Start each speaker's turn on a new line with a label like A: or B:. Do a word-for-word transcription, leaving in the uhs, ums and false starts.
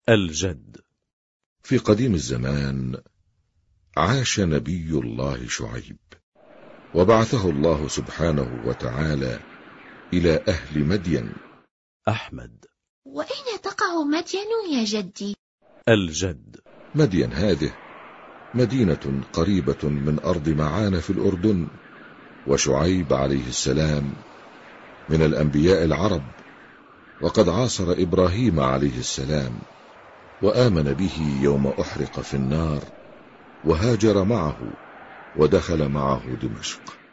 A: الجد.
B: في قديم الزمان عاش نبي الله شعيب، وبعثه الله سبحانه وتعالى إلى أهل مدين.
A: أحمد.
C: وأين تقع مدين يا جدي؟
A: الجد.
B: مدين هذه مدينة قريبة من أرض معان في الأردن، وشعيب عليه السلام من الأنبياء العرب، وقد عاصر إبراهيم عليه السلام وآمن به يوم أحرق في النار، وهاجر معه ودخل معه دمشق.